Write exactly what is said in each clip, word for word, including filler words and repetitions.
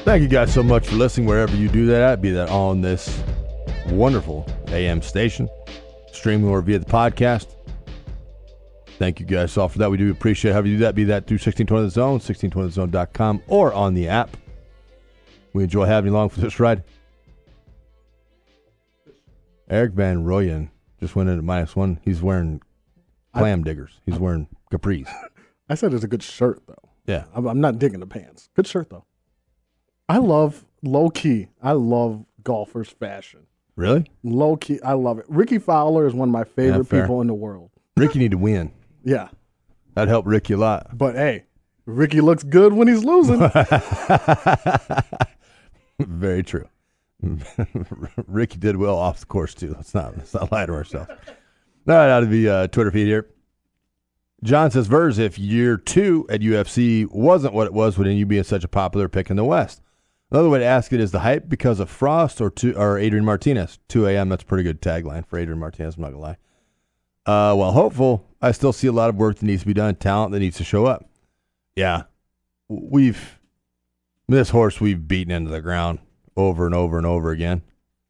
Thank you guys so much for listening wherever you do that at, be that on this wonderful A M station, streaming or via the podcast. Thank you guys all for that. We do appreciate having you do that, be that through sixteen twenty The Zone, sixteen twenty the zone dot com, or on the app. We enjoy having you along for this ride. Eric Van Rooyen just went in at minus one. He's wearing clam diggers. He's wearing capris. I said it's a good shirt, though. Yeah. I'm, I'm not digging the pants. Good shirt, though. I love, low key, I love golfers' fashion. Really? Low key, I love it. Ricky Fowler is one of my favorite Yeah, people in the world. Ricky need to win. Yeah. That'd help Ricky a lot. But, hey, Ricky looks good when he's losing. Very true. Ricky did well off the course, too. Let's not, let's not lie to ourselves. All right, out of the uh, Twitter feed here. John says, Verz, if year two at U F C wasn't what it was, wouldn't you be such a popular pick in the West? Another way to ask it is the hype because of Frost or two, or Adrian Martinez? two a.m., that's a pretty good tagline for Adrian Martinez, I'm not going to lie. Uh, while hopeful, I still see a lot of work that needs to be done, talent that needs to show up. Yeah, we've, this horse we've beaten into the ground over and over and over again.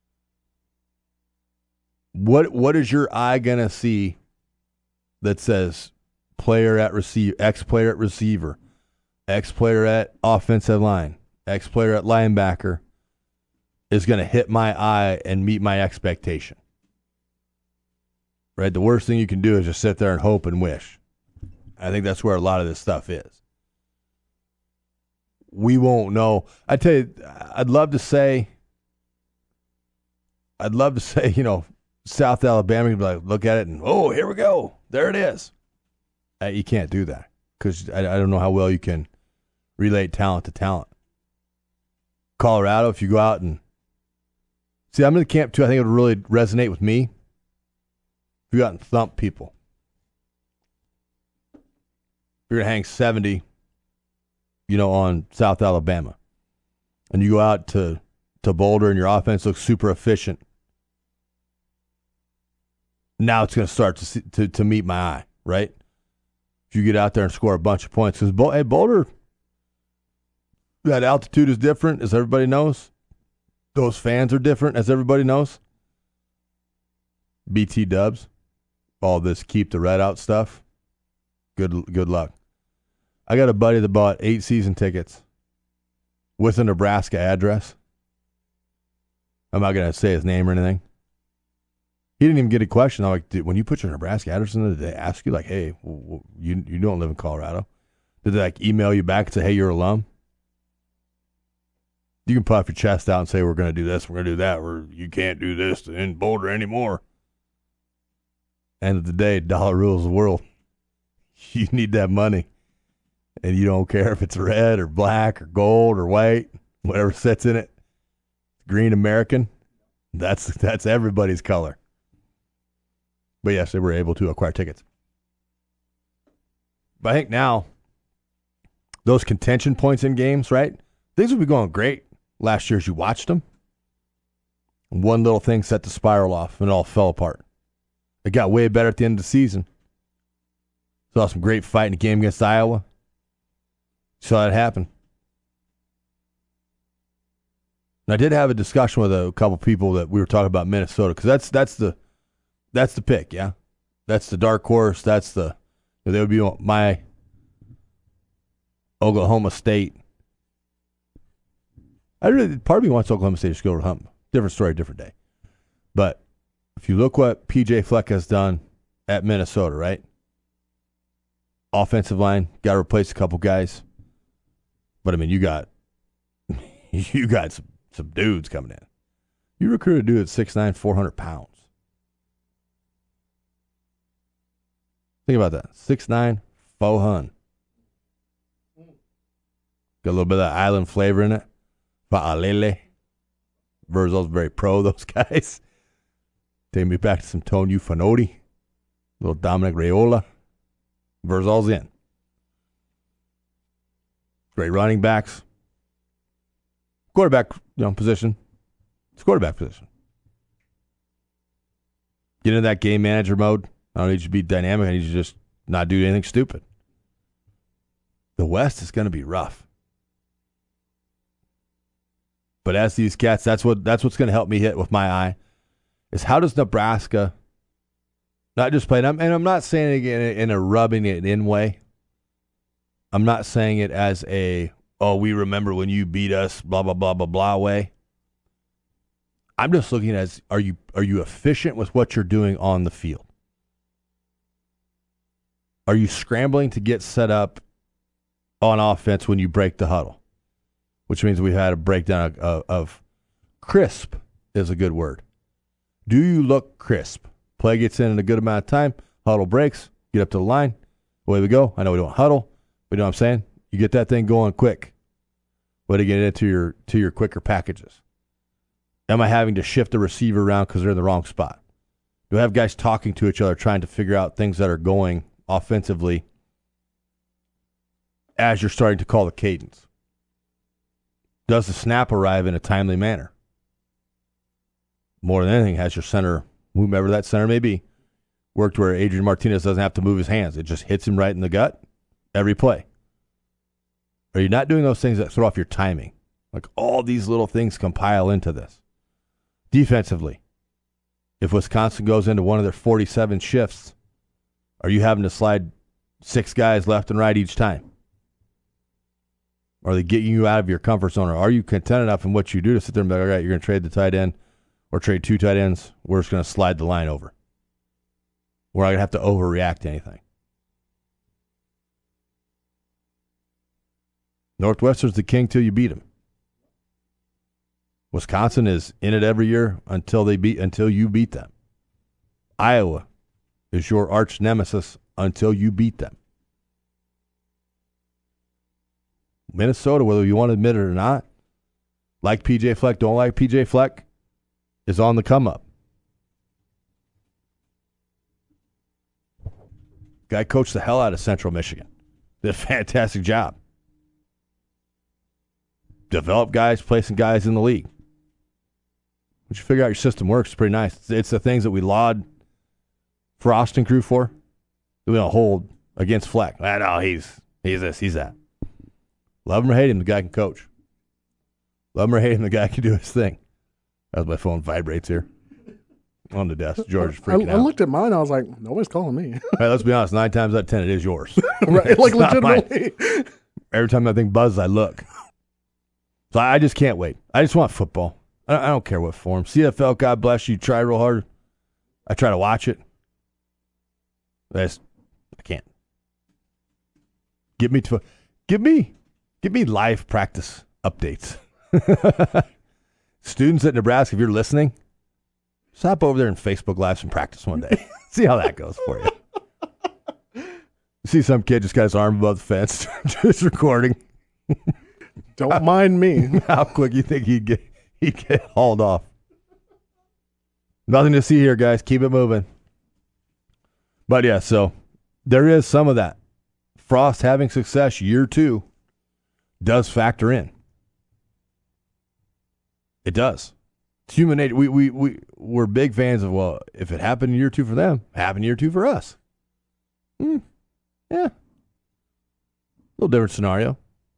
What What is your eye going to see that says player at receive, ex-player at receiver, ex-player at offensive line, ex-player at linebacker is going to hit my eye and meet my expectation? Right? The worst thing you can do is just sit there and hope and wish. I think that's where a lot of this stuff is. We won't know. I tell you, I'd love to say, I'd love to say, you know, South Alabama, you'd be like, look at it and, oh, here we go. There it is. Uh, you can't do that because I, I don't know how well you can relate talent to talent. Colorado, if you go out and see, I'm in the camp too. I think it would really resonate with me. If you go out and thump people, you're going to hang seventy, you know, on South Alabama. And you go out to, to Boulder and your offense looks super efficient. Now it's going to start to, see, to to meet my eye, right? If you get out there and score a bunch of points. Because hey, Boulder, that altitude is different, as everybody knows. Those fans are different, as everybody knows. B T Dubs, all this keep the red out stuff. Good good luck. I got a buddy that bought eight season tickets with a Nebraska address. I'm not going to say his name or anything. He didn't even get a question. I'm like, did, when you put your Nebraska address in, did they ask you, like, hey, well, you you don't live in Colorado? Did they, like, email you back and say, hey, you're alum? You can puff your chest out and say, we're going to do this, we're going to do that, or you can't do this in Boulder anymore. End of the day, dollar rules the world. You need that money. And you don't care if it's red or black or gold or white, whatever sits in it. Green American, that's that's everybody's color. But yes, they were able to acquire tickets. But I think now, those contention points in games, right? Things would be going great last year as you watched them. One little thing set the spiral off and it all fell apart. It got way better at the end of the season. Saw some great fight in the game against Iowa. Saw that happen. And I did have a discussion with a couple people that we were talking about Minnesota because that's that's the that's the pick, yeah. That's the dark horse. That's the they would be my Oklahoma State. I really part of me wants Oklahoma State to go to hump. Different story, different day. But if you look what P J Fleck has done at Minnesota, right? Offensive line, got to replace a couple guys. But I mean, you got you got some, some dudes coming in. You recruited a dude at six nine, four hundred pounds. Think about that. six nine, four hundred. Got a little bit of that island flavor in it. Fa'alele. Verzal's very pro, those guys. Take me back to some Tony Fanoti. Little Dominic Raiola. Verzal's in. Great running backs. Quarterback, you know, position. It's quarterback position. Get into that game manager mode. I don't need you to be dynamic. I need you to just not do anything stupid. The West is going to be rough. But as these cats, that's what that's what's going to help me hit with my eye, is how does Nebraska not just play? And I'm, and I'm not saying it in a, in a rubbing it in way. I'm not saying it as a, oh, we remember when you beat us, blah, blah, blah, blah, blah way. I'm just looking at, are you are you efficient with what you're doing on the field? Are you scrambling to get set up on offense when you break the huddle? Which means we've had a breakdown of, of crisp is a good word. Do you look crisp? Play gets in in a good amount of time, huddle breaks, get up to the line, away we go. I know we don't huddle, but you know what I'm saying? You get that thing going quick. Way to get into your to your quicker packages. Am I having to shift the receiver around because they're in the wrong spot? Do I have guys talking to each other trying to figure out things that are going offensively as you're starting to call the cadence? Does the snap arrive in a timely manner? More than anything, has your center, whomever that center may be, worked where Adrian Martinez doesn't have to move his hands. It just hits him right in the gut every play. Are you not doing those things that throw off your timing? Like all these little things compile into this. Defensively, if Wisconsin goes into one of their forty-seven shifts, are you having to slide six guys left and right each time? Are they getting you out of your comfort zone? Or are you content enough in what you do to sit there and be like, all right, you're going to trade the tight end or trade two tight ends. We're just going to slide the line over. We're not going to have to overreact to anything. Northwestern's the king till you beat them. Wisconsin is in it every year until they beat until you beat them. Iowa is your arch nemesis until you beat them. Minnesota, whether you want to admit it or not, like P J Fleck, don't like P J Fleck, is on the come up. Guy coached the hell out of Central Michigan. Did a fantastic job. Develop guys, placing guys in the league. Once you figure out your system works, it's pretty nice. It's, it's the things that we laud Frost and crew for that we don't hold against Fleck. I know he's he's this, he's that. Love him or hate him, the guy can coach. Love him or hate him, the guy can do his thing. As my phone vibrates here on the desk. George is freaking I, I out. looked at mine. I was like, nobody's calling me. Hey, let's be honest. Nine times out of ten, it is yours. Right? Like legitimately. Every time that thing buzzes, I look. So I just can't wait. I just want football. I don't, I don't care what form. C F L, God bless you. Try real hard. I try to watch it. I just, I can't. Give me to, give me, give me live practice updates. Students at Nebraska, if you're listening, stop over there and Facebook Live some practice one day. See how that goes for you. See some kid just got his arm above the fence, just recording. Don't mind me. How quick you think he'd get he'd get hauled off? Nothing to see here, guys. Keep it moving. But yeah, so there is some of that. Frost having success year two does factor in. It does. It's human nature. We we we we're big fans of, well, if it happened in year two for them, happened year two for us. Hmm. Yeah. A little different scenario.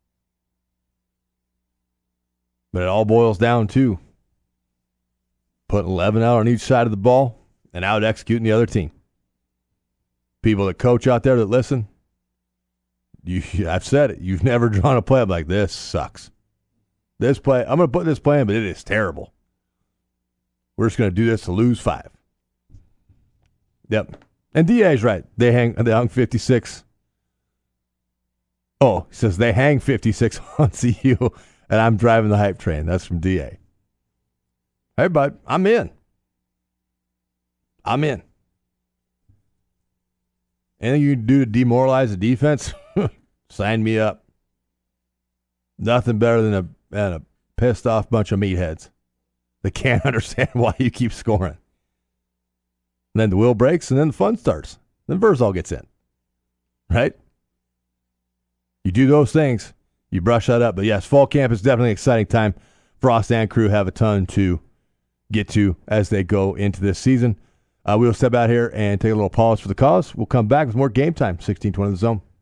But it all boils down to putting eleven out on each side of the ball and out executing the other team. People that coach out there that listen, you, I've said it. You've never drawn a play up like this sucks. This play, I'm going to put this play in, but it is terrible. We're just going to do this to lose five. Yep. And D A's right. They hang. They hung fifty-six. Oh, he says they hang fifty-six on C U. And I'm driving the hype train. That's from D A. Hey, bud, I'm in. I'm in. Anything you can do to demoralize the defense, sign me up. Nothing better than a, than a pissed off bunch of meatheads that can't understand why you keep scoring. And then the wheel breaks, and then the fun starts. Then Verzal gets in. Right? You do those things. You brush that up. But yes, fall camp is definitely an exciting time. Frost and crew have a ton to get to as they go into this season. Uh, we'll step out here and take a little pause for the cause. We'll come back with more Game Time, sixteen twenty The Zone.